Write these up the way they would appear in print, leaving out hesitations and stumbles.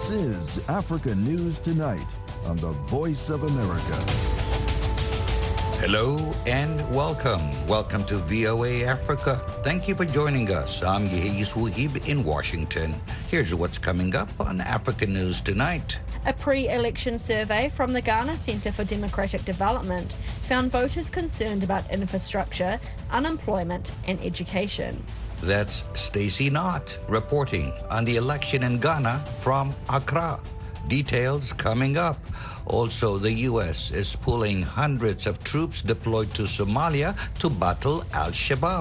This is Africa News Tonight on the Voice of America. Hello and welcome. Welcome to VOA Africa. Thank you for joining us. I'm Yehis Wuhib in Washington. Here's what's coming up on Africa News Tonight. A pre-election survey from the Ghana Centre for Democratic Development found voters concerned about infrastructure, unemployment and education. That's Stacey Knott reporting on the election in Ghana from Accra. Details coming up. Also, the U.S. is pulling hundreds of troops deployed to Somalia to battle Al-Shabaab.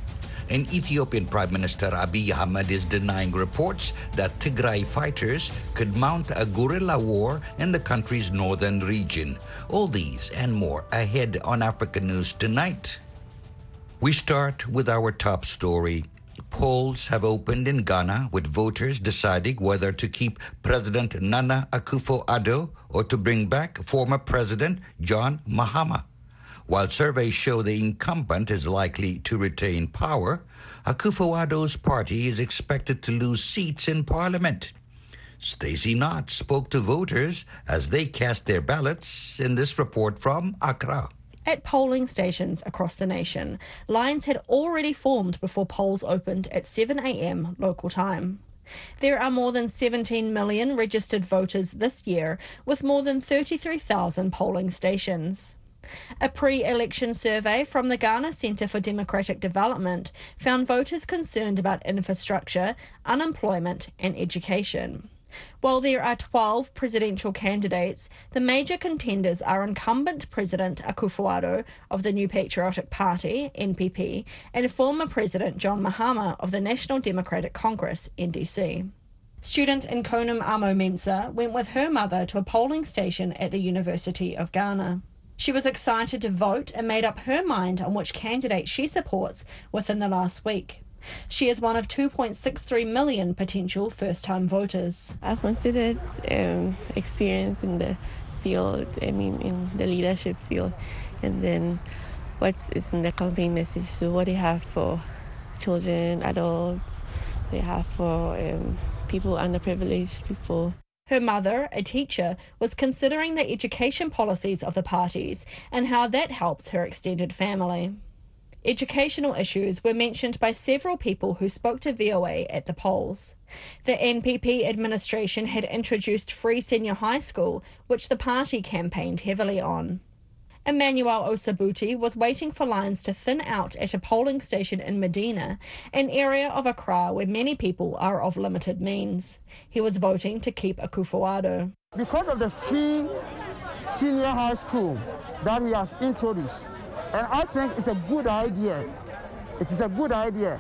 And Ethiopian Prime Minister Abiy Ahmed is denying reports that Tigray fighters could mount a guerrilla war in the country's northern region. All these and more ahead on Africa News Tonight. We start with our top story. Polls have opened in Ghana with voters deciding whether to keep President Nana Akufo-Addo or to bring back former President John Mahama. While surveys show the incumbent is likely to retain power, Akufo-Addo's party is expected to lose seats in parliament. Stacey Knott spoke to voters as they cast their ballots in this report from Accra. At polling stations across the nation, lines had already formed before polls opened at 7 a.m. local time. There are more than 17 million registered voters this year, with more than 33,000 polling stations. A pre-election survey from the Ghana Centre for Democratic Development found voters concerned about infrastructure, unemployment and education. While there are 12 presidential candidates, the major contenders are incumbent President Akufo-Addo of the New Patriotic Party, NPP, and former President John Mahama of the National Democratic Congress, NDC. Student Nkonum Amo-Mensah went with her mother to a polling station at the University of Ghana. She was excited to vote and made up her mind on which candidate she supports within the last week. She is one of 2.63 million potential first-time voters. I've considered experience in the field, in the leadership field, and then what is in the campaign message, so what they have for children, adults, they have for people, underprivileged people. Her mother, a teacher, was considering the education policies of the parties and how that helps her extended family. Educational issues were mentioned by several people who spoke to VOA at the polls. The NPP administration had introduced free senior high school, which the party campaigned heavily on. Emmanuel Osabuti was waiting for lines to thin out at a polling station in Medina, an area of Accra where many people are of limited means. He was voting to keep Akufo-Addo. Because of the free senior high school that he has introduced, and I think it's a good idea. It is a good idea.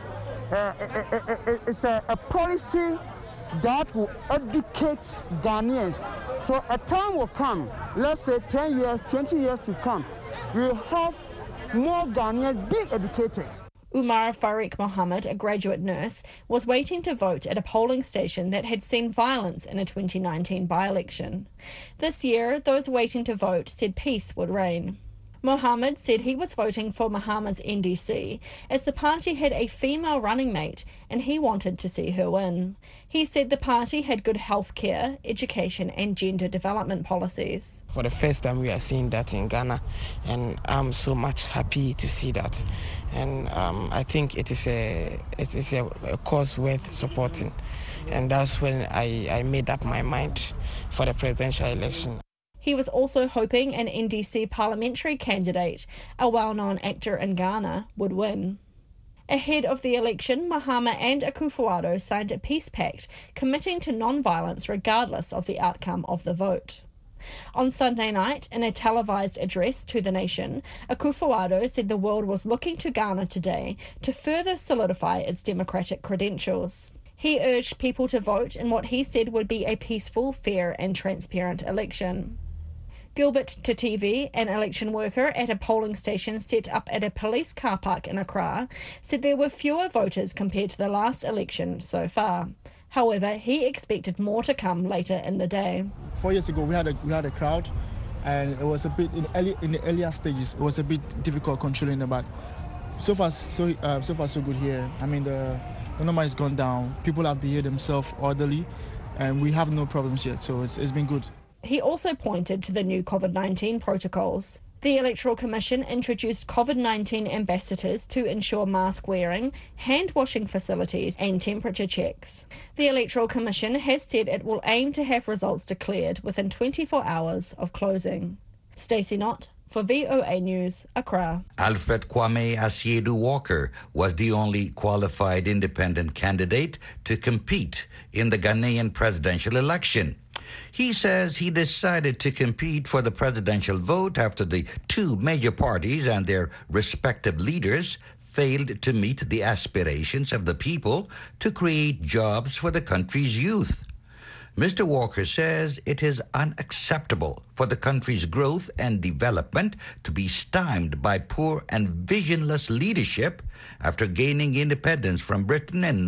It's a policy that will educate Ghanaians. So a time will come, let's say 10 years, 20 years to come, we'll have more Ghanaians being educated. Umar Farik Mohammed, a graduate nurse, was waiting to vote at a polling station that had seen violence in a 2019 by-election. This year, those waiting to vote said peace would reign. Mohammed said he was voting for Mahama's NDC as the party had a female running mate and he wanted to see her win. He said the party had good health care, education and gender development policies. For the first time we are seeing that in Ghana, and I'm so much happy to see that. And I think it is a cause worth supporting. And that's when I made up my mind for the presidential election. He was also hoping an NDC parliamentary candidate, a well-known actor in Ghana, would win. Ahead of the election, Mahama and Akufo-Addo signed a peace pact committing to non-violence regardless of the outcome of the vote. On Sunday night, in a televised address to the nation, Akufo-Addo said the world was looking to Ghana today to further solidify its democratic credentials. He urged people to vote in what he said would be a peaceful, fair and transparent election. Gilbert Tativi, an election worker at a polling station set up at a police car park in Accra, said there were fewer voters compared to the last election so far. However, he expected more to come later in the day. 4 years ago, we had a crowd, and it was a bit in the earlier stages. It was a bit difficult controlling the back. So far, so good here. I mean, the number has gone down. People have behaved themselves orderly. and we have no problems yet, so it's been good. He also pointed to the new COVID-19 protocols. The Electoral Commission introduced COVID-19 ambassadors to ensure mask wearing, hand washing facilities and temperature checks. The Electoral Commission has said it will aim to have results declared within 24 hours of closing. Stacey Knott for VOA News, Accra. Alfred Kwame Asiedu Walker was the only qualified independent candidate to compete in the Ghanaian presidential election. He says he decided to compete for the presidential vote after the two major parties and their respective leaders failed to meet the aspirations of the people to create jobs for the country's youth. Mr. Walker says it is unacceptable for the country's growth and development to be stymied by poor and visionless leadership after gaining independence from Britain in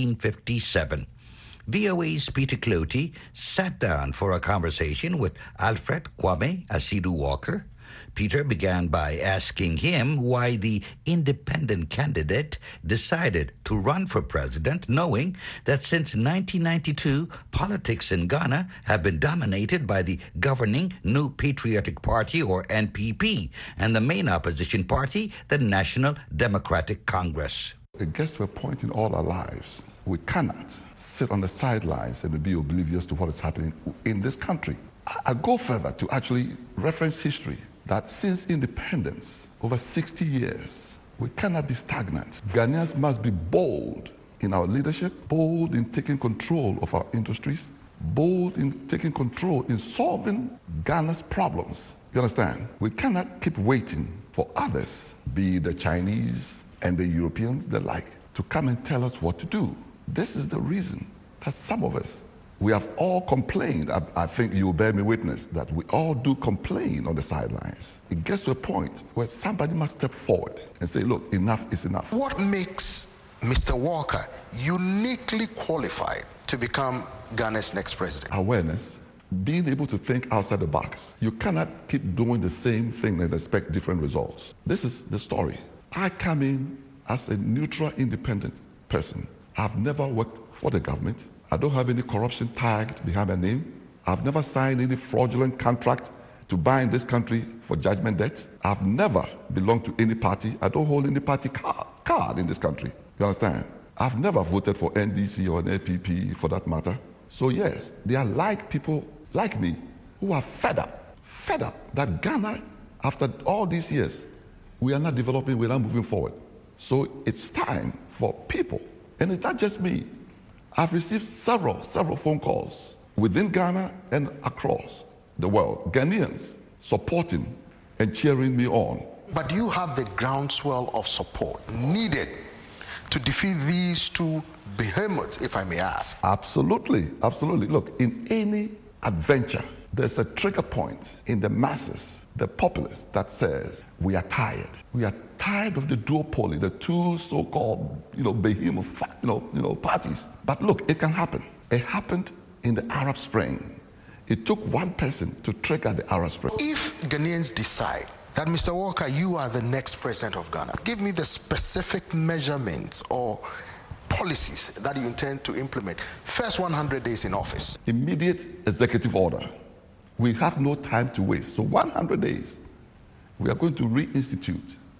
1957. VOA's Peter Cloty sat down for a conversation with Alfred Kwame Asiedu Walker. Peter began by asking him why the independent candidate decided to run for president, knowing that since 1992, politics in Ghana have been dominated by the governing New Patriotic Party, or NPP, and the main opposition party, the National Democratic Congress. It gets to a point in all our lives, we cannot sit on the sidelines and be oblivious to what is happening in this country. I go further to actually reference history, that since independence, over 60 years, we cannot be stagnant. Ghanaians must be bold in our leadership, bold in taking control of our industries, bold in taking control in solving Ghana's problems. You understand? We cannot keep waiting for others, be it the Chinese and the Europeans, the like, to come and tell us what to do. This is the reason that some of us, we have all complained. I think you will bear me witness that we all do complain on the sidelines. It gets to a point where somebody must step forward and say, look, enough is enough. What makes Mr. Walker uniquely qualified to become Ghana's next president? Awareness, being able to think outside the box. You cannot keep doing the same thing and expect different results. This is the story. I come in as a neutral, independent person. I've never worked for the government. I don't have any corruption tagged behind my name. I've never signed any fraudulent contract to bind this country for judgment debt. I've never belonged to any party. I don't hold any party card in this country. You understand? I've never voted for NDC or an APP for that matter. So yes, they are like people like me who are fed up that Ghana, after all these years, we are not developing, we are not moving forward. So it's time for people. And it's not just me. I've received several phone calls within Ghana and across the world, Ghanaians supporting and cheering me on. But do you have the groundswell of support needed to defeat these two behemoths, if I may ask? Absolutely, absolutely. Look, in any adventure, there's a trigger point in the masses, the populace, that says, we are tired. We are tired of the duopoly, the two so-called, behemoth, parties. But look, it can happen. It happened in the Arab Spring. It took one person to trigger the Arab Spring. If Ghanaians decide that, Mr. Walker, you are the next president of Ghana, give me the specific measurements or policies that you intend to implement. First 100 days in office. Immediate executive order. We have no time to waste. So 100 days, we are going to reinstitute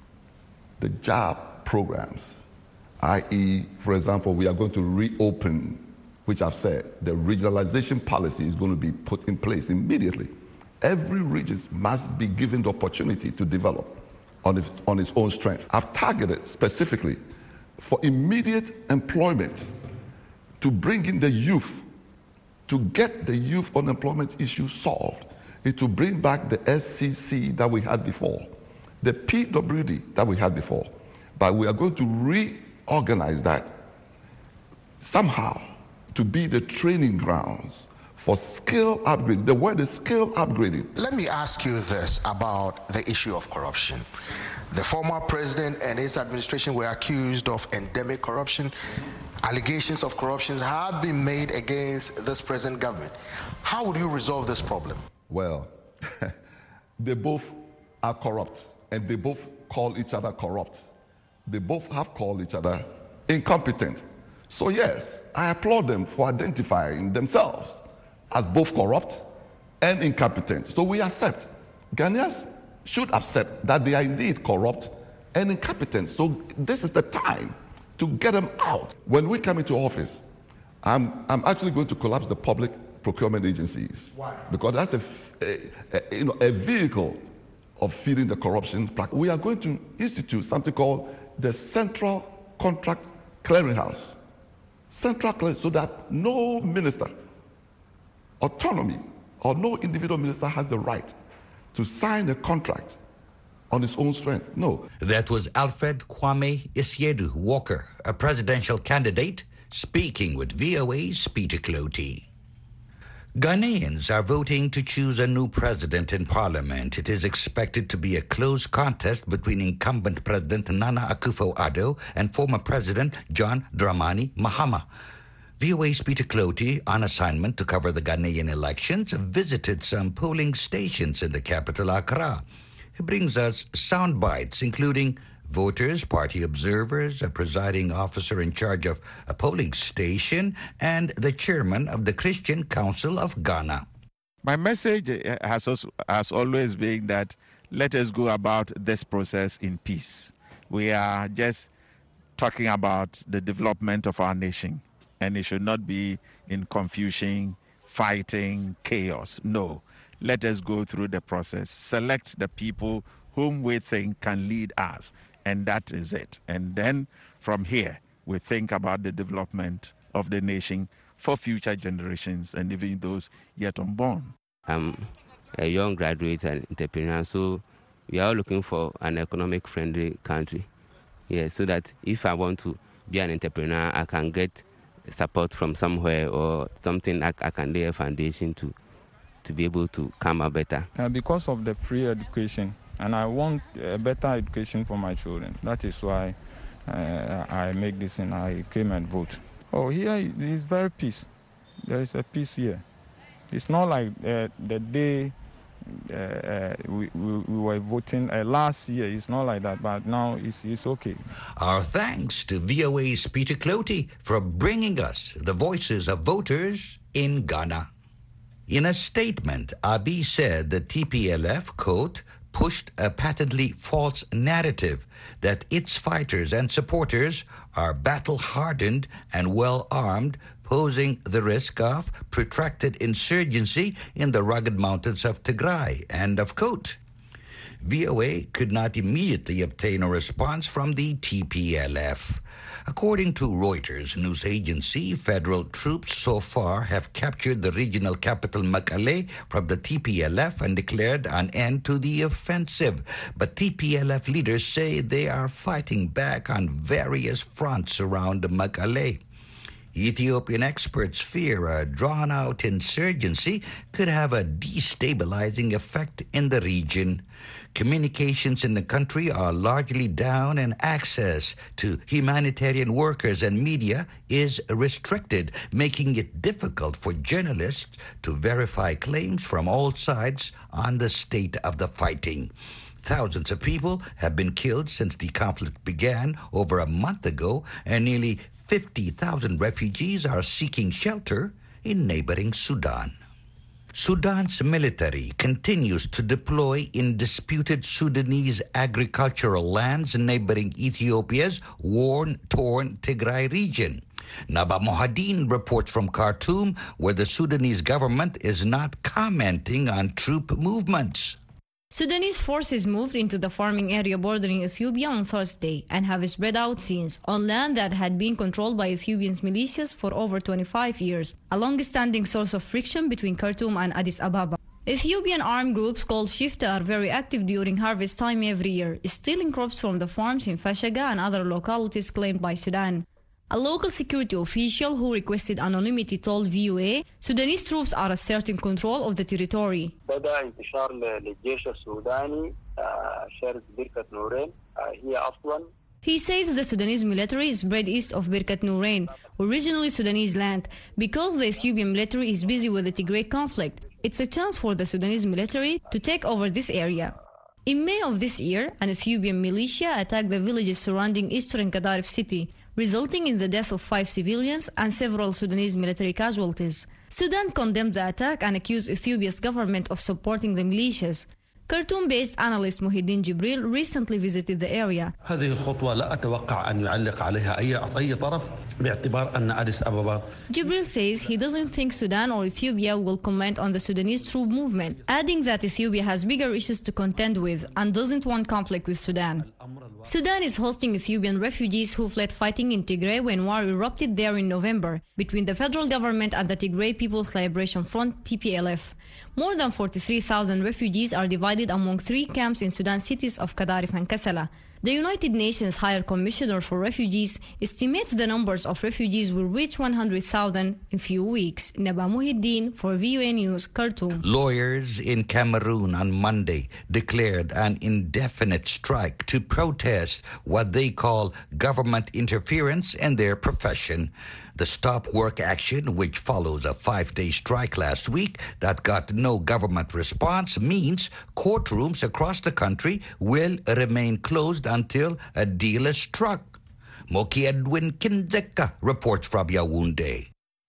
the job programs, i.e., for example, we are going to reopen, which I've said, the regionalization policy is going to be put in place immediately. Every region must be given the opportunity to develop on its own strength. I've targeted specifically for immediate employment to bring in the youth, to get the youth unemployment issue solved, is to bring back the SCC that we had before, the PWD that we had before. But we are going to reorganize that somehow to be the training grounds for skill upgrading. The word is skill upgrading. Let me ask you this about the issue of corruption. The former president and his administration were accused of endemic corruption. Allegations of corruption have been made against this present government. How would you resolve this problem? Well, they both are corrupt, and they both call each other corrupt. They both have called each other incompetent. So yes, I applaud them for identifying themselves as both corrupt and incompetent. So we accept. Ghanaians should accept that they are indeed corrupt and incompetent. So this is the time to get them out. When we come into office, I'm actually going to collapse the public procurement agencies. Why? Because that's a vehicle of feeding the corruption practice. We are going to institute something called the Central Contract Clearinghouse. Central clearing, so that no minister, autonomy, or no individual minister has the right to sign a contract on his own strength. No. That was Alfred Kwame Isiedu Walker, a presidential candidate, speaking with VOA's Peter Clotey. Ghanaians are voting to choose a new president in parliament. It is expected to be a close contest between incumbent President Nana Akufo-Addo and former President John Dramani Mahama. VOA's Peter Clotey, on assignment to cover the Ghanaian elections, visited some polling stations in the capital, Accra. He brings us sound bites, including voters, party observers, a presiding officer in charge of a polling station, and the chairman of the Christian Council of Ghana. My message has always been that let us go about this process in peace. We are just talking about the development of our nation, and it should not be in confusion, fighting, chaos. No, let us go through the process, select the people whom we think can lead us, and that is it. And then from here, we think about the development of the nation for future generations and even those yet unborn. I'm a young graduate and entrepreneur, so we are looking for an economic-friendly country. Yeah, so that if I want to be an entrepreneur, I can get support from somewhere or something I can lay a foundation to be able to come out better. Because of the free education, and I want a better education for my children. That is why I make this and I came and vote. Oh, here it is very peace. There is a peace here. It's not like the day we were voting last year. It's not like that, but now it's okay. Our thanks to VOA's Peter Clotey for bringing us the voices of voters in Ghana. In a statement, Abiy said the TPLF, quote, pushed a patently false narrative that its fighters and supporters are battle-hardened and well-armed, posing the risk of protracted insurgency in the rugged mountains of Tigray, end of quote. VOA could not immediately obtain a response from the TPLF. According to Reuters news agency, federal troops so far have captured the regional capital Mekelle from the TPLF and declared an end to the offensive. But TPLF leaders say they are fighting back on various fronts around Mekelle. Ethiopian experts fear a drawn-out insurgency could have a destabilizing effect in the region. Communications in the country are largely down and access to humanitarian workers and media is restricted, making it difficult for journalists to verify claims from all sides on the state of the fighting. Thousands of people have been killed since the conflict began over a month ago, and nearly 50,000 refugees are seeking shelter in neighboring Sudan. Sudan's military continues to deploy in disputed Sudanese agricultural lands neighboring Ethiopia's war-torn Tigray region. Naba Mohadin reports from Khartoum, where the Sudanese government is not commenting on troop movements. Sudanese forces moved into the farming area bordering Ethiopia on Thursday and have spread out since on land that had been controlled by Ethiopian militias for over 25 years, a long-standing source of friction between Khartoum and Addis Ababa. Ethiopian armed groups called Shifta are very active during harvest time every year, stealing crops from the farms in Fashaga and other localities claimed by Sudan. A local security official who requested anonymity told VOA Sudanese troops are asserting control of the territory. He says the Sudanese military is spread east of Birkat Nourain, originally Sudanese land, because the Ethiopian military is busy with the Tigray conflict. It's a chance for the Sudanese military to take over this area. In May of this year, an Ethiopian militia attacked the villages surrounding eastern Gadaref city, resulting in the death of 5 civilians and several Sudanese military casualties. Sudan condemned the attack and accused Ethiopia's government of supporting the militias. Khartoum-based analyst Muhyiddin Jibril recently visited the area. هذه الخطوة لا أتوقع أن يعلق عليها أي طرف باعتبار أن أديس أبابا. Jibril says he doesn't think Sudan or Ethiopia will comment on the Sudanese troop movement, adding that Ethiopia has bigger issues to contend with and doesn't want conflict with Sudan. Sudan is hosting Ethiopian refugees who fled fighting in Tigray when war erupted there in November between the federal government and the Tigray People's Liberation Front (TPLF). More than 43,000 refugees are divided among 3 camps in Sudan cities of Kadarif and Kassala. The United Nations High Commissioner for Refugees estimates the numbers of refugees will reach 100,000 in few weeks. Naba Muhyiddin for VOA News, Khartoum. Lawyers in Cameroon on Monday declared an indefinite strike to protest what they call government interference in their profession. The stop work action, which follows a 5-day strike last week that got no government response, means courtrooms across the country will remain closed until a deal is struck. Moki Edwin Kinzeka reports from Yaoundé.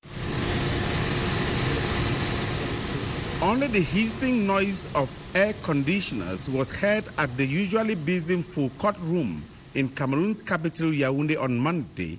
Only the hissing noise of air conditioners was heard at the usually busy full courtroom in Cameroon's capital Yaoundé on Monday.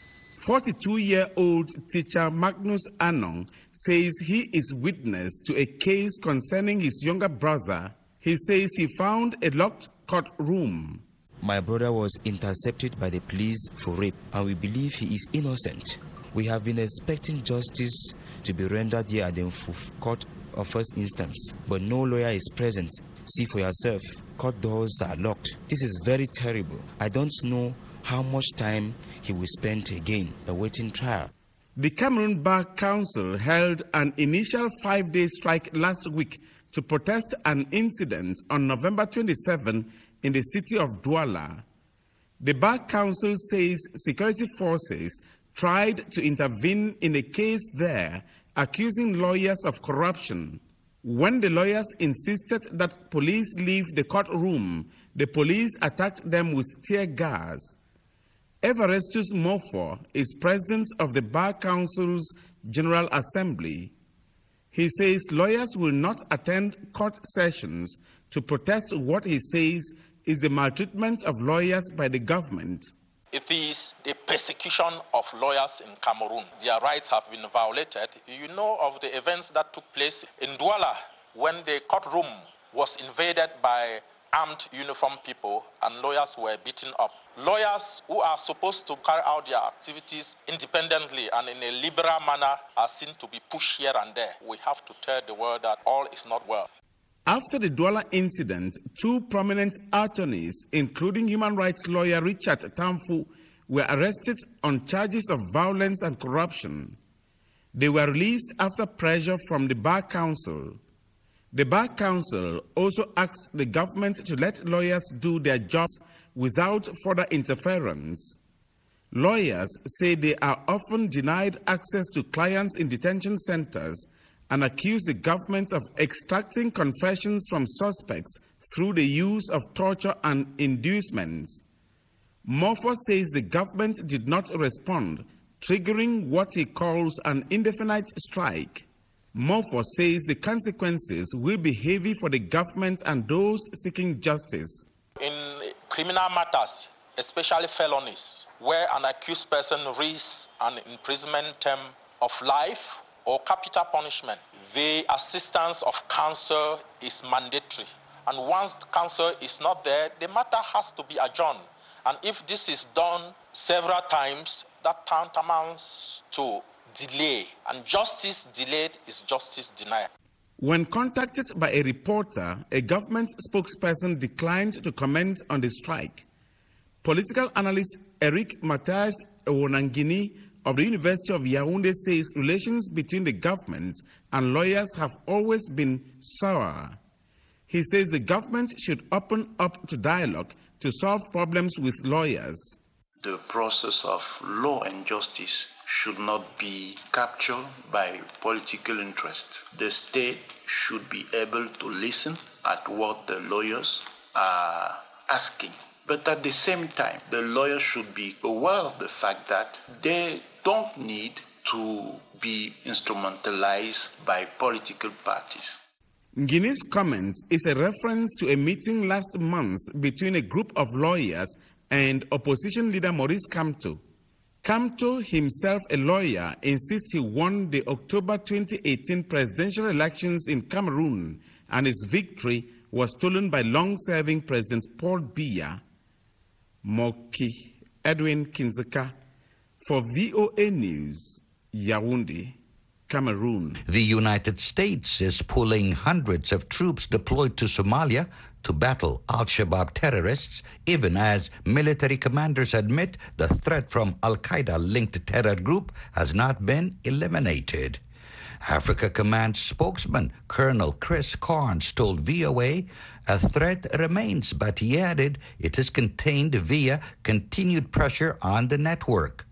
42-year-old teacher Magnus Anong says he is witness to a case concerning his younger brother. He says he found a locked courtroom. My brother was intercepted by the police for rape, and we believe he is innocent. We have been expecting justice to be rendered here at the court of first instance, but no lawyer is present. See for yourself, court doors are locked. This is very terrible. I don't know how much time he will spend again awaiting trial. The Cameroon Bar Council held an initial 5-day strike last week to protest an incident on November 27 in the city of Douala. The Bar Council says security forces tried to intervene in a case there, accusing lawyers of corruption. When the lawyers insisted that police leave the courtroom, the police attacked them with tear gas. Everestus Mofo is president of the Bar Council's General Assembly. He says lawyers will not attend court sessions to protest what he says is the maltreatment of lawyers by the government. It is the persecution of lawyers in Cameroon. Their rights have been violated. You know of the events that took place in Douala when the courtroom was invaded by armed uniformed people and lawyers were beaten up. Lawyers who are supposed to carry out their activities independently and in a liberal manner are seen to be pushed here and there. We have to tell the world that all is not well. After the Douala incident, 2 prominent attorneys, including human rights lawyer Richard Tamfu, were arrested on charges of violence and corruption. They were released after pressure from the Bar Council. The Bar Council also asked the government to let lawyers do their jobs without further interference. Lawyers say they are often denied access to clients in detention centers and accuse the government of extracting confessions from suspects through the use of torture and inducements. Mofo says the government did not respond, triggering what he calls an indefinite strike. Mofo says the consequences will be heavy for the government and those seeking justice. In criminal matters, especially felonies, where an accused person risks an imprisonment term of life or capital punishment, the assistance of counsel is mandatory. And once the counsel is not there, the matter has to be adjourned. And if this is done several times, that tantamounts to delay. And justice delayed is justice denied. When contacted by a reporter, a government spokesperson declined to comment on the strike. Political analyst Eric Matthias Ewonangini of the University of Yaoundé says relations between the government and lawyers have always been sour. He says the government should open up to dialogue to solve problems with lawyers. The process of law and justice should not be captured by political interests. The state should be able to listen at what the lawyers are asking, But at the same time, the lawyers should be aware of the fact that they don't need to be instrumentalized by political parties. Guinea's comment is a reference to a meeting last month between a group of lawyers and opposition leader Maurice Kamto. Kamto, himself a lawyer, insists he won the October 2018 presidential elections in Cameroon, and his victory was stolen by long-serving President Paul Biya. Moki Edwin Kinzeka for VOA News, Yaoundé, Cameroon. The United States is pulling hundreds of troops deployed to Somalia to battle Al-Shabaab terrorists, even as military commanders admit the threat from Al-Qaeda-linked terror group has not been eliminated. Africa Command spokesman Colonel Chris Carnes told VOA a threat remains, but he added it is contained via continued pressure on the network.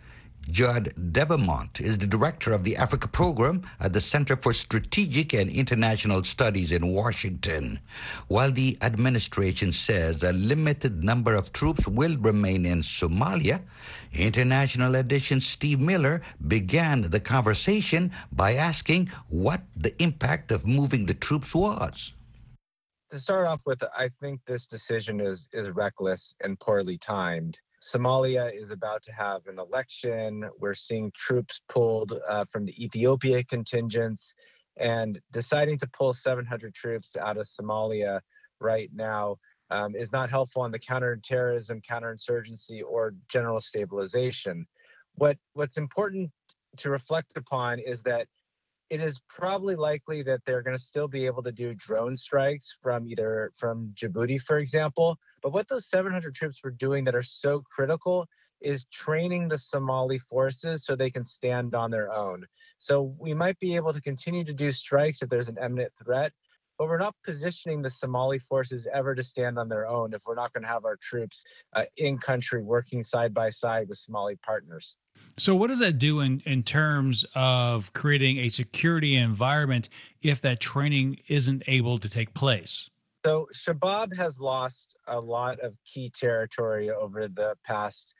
Judd Devamont is the director of the Africa program at the Center for Strategic and International Studies in Washington. While the administration says a limited number of troops will remain in Somalia, International Edition's Steve Miller began the conversation by asking what the impact of moving the troops was. To start off with, I think this decision is reckless and poorly timed. Somalia is about to have an election. We're seeing troops pulled from the Ethiopia contingents, and deciding to pull 700 troops out of Somalia right now is not helpful on the counterterrorism, counterinsurgency, or general stabilization. What's important to reflect upon is that it is probably likely that they're going to still be able to do drone strikes from Djibouti, for example. But what those 700 troops were doing that are so critical is training the Somali forces so they can stand on their own. So we might be able to continue to do strikes if there's an imminent threat, but we're not positioning the Somali forces ever to stand on their own if we're not going to have our troops in country working side by side with Somali partners. So what does that do in terms of creating a security environment if that training isn't able to take place? So Shabaab has lost a lot of key territory over the past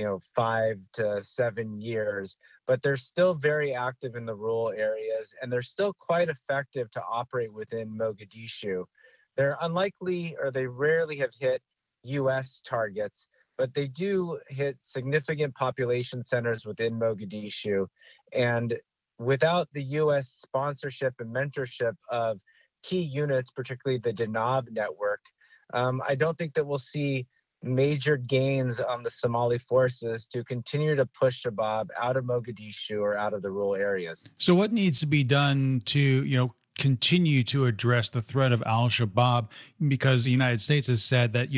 5 to 7 years, but they're still very active in the rural areas, and they're still quite effective to operate within Mogadishu. They're unlikely, or they rarely have hit U.S. targets, but they do hit significant population centers within Mogadishu. And without the U.S. sponsorship and mentorship of key units, particularly the Danab network, I don't think that we'll see major gains on the Somali forces to continue to push Shabaab out of Mogadishu or out of the rural areas. So what needs to be done to, continue to address the threat of Al-Shabaab? Because the United States has said that,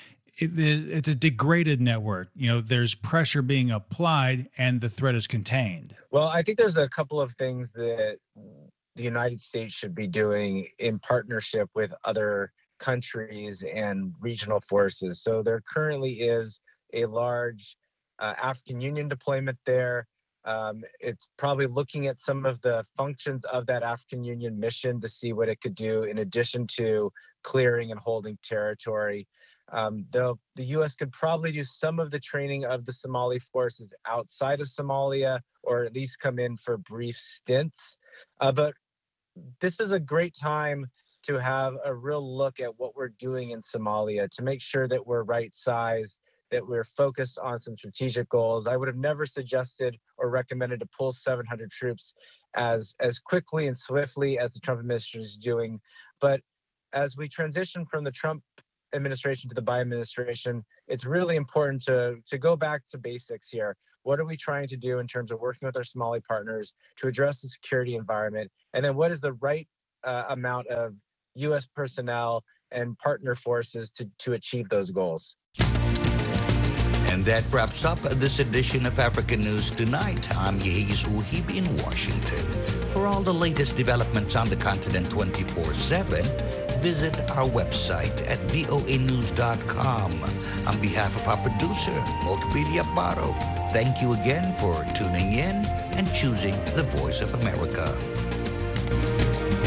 it's a degraded network. There's pressure being applied and the threat is contained. Well, I think there's a couple of things that the United States should be doing in partnership with other countries and regional forces. So there currently is a large African Union deployment there. It's probably looking at some of the functions of that African Union mission to see what it could do in addition to clearing and holding territory. The U.S. could probably do some of the training of the Somali forces outside of Somalia, or at least come in for brief stints. But this is a great time to have a real look at what we're doing in Somalia, to make sure that we're right-sized, that we're focused on some strategic goals. I would have never suggested or recommended to pull 700 troops as quickly and swiftly as the Trump administration is doing. But as we transition from the Trump administration to the Biden administration, it's really important to go back to basics here. What are we trying to do in terms of working with our Somali partners to address the security environment? And then what is the right amount of U.S. personnel and partner forces to achieve those goals? And that wraps up this edition of African News Tonight. I'm Yehiz Wuhib in Washington. For all the latest developments on the continent 24/7, visit our website at voanews.com. On behalf of our producer, Mokbili Abaro, thank you again for tuning in and choosing the Voice of America.